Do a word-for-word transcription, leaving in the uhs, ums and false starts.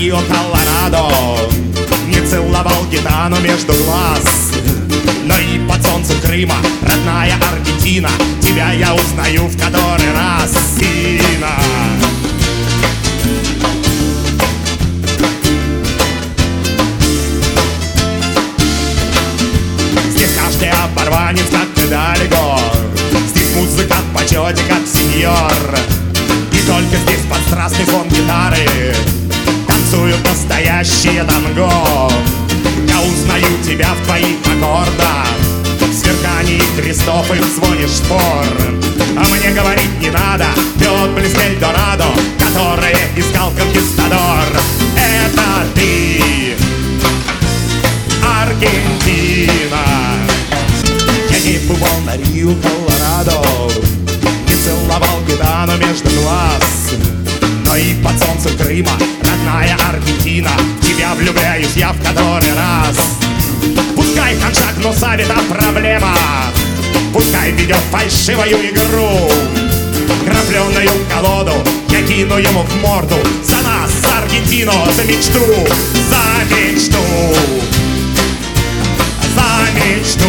Рио, Колорадо, не целовал гитану между глаз. Но и под солнцем Крыма, родная Аргентина, тебя я узнаю в который раз. Сина. Здесь каждый оборванец, как ты далеко. Здесь музыка в почете, как сеньор. И только здесь под страстный фон гитары танцуют настоящие танго. Я узнаю тебя в твоих аккордах, в сверкании крестов и в звоне шпор. А мне говорить не надо, ты отблеск Эльдорадо, которое искал конкистадор. Это ты, Аргентина. Я не бывал на Рио, Колорадо, не целовал гитану между глаз. Но и под солнцем Крыма, родная Аргентина, в тебя влюбляюсь я в который раз. Пускай Коншак Нусав — это проблема, пускай ведет фальшивую игру. Крапленную колоду я кину ему в морду за нас, за Аргентину, за мечту, за мечту, за мечту.